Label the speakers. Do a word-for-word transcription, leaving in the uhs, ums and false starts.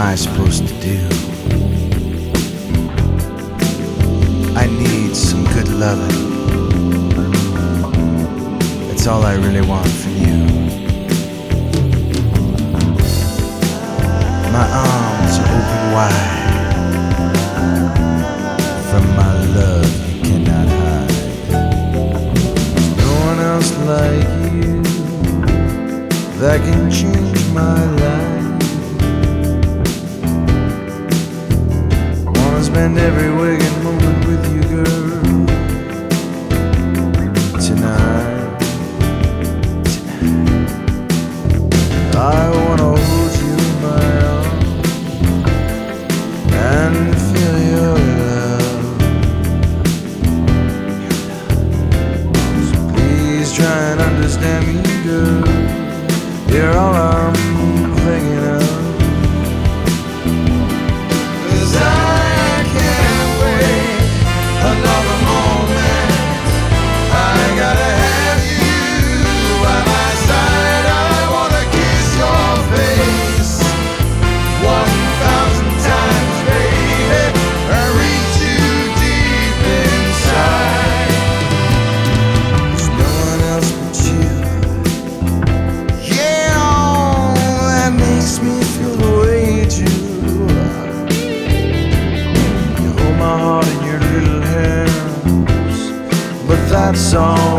Speaker 1: I supposed to do? I need some good loving. That's all I really want from you. My arms are open wide. From my love you cannot hide. There's no one else like you that can change my life. Wanna spend every waking moment with you, girl. Tonight, tonight. I wanna hold you in my arms and feel your love. So please try and understand me, girl. You're all I'm thinking of. 'Cause I can't wait another moment. I gotta have you by my side. I wanna kiss your face one thousand times, baby. I reach you deep inside. There's no one else but you. Makes me feel the way you do. You hold my heart in your little hands, but that's all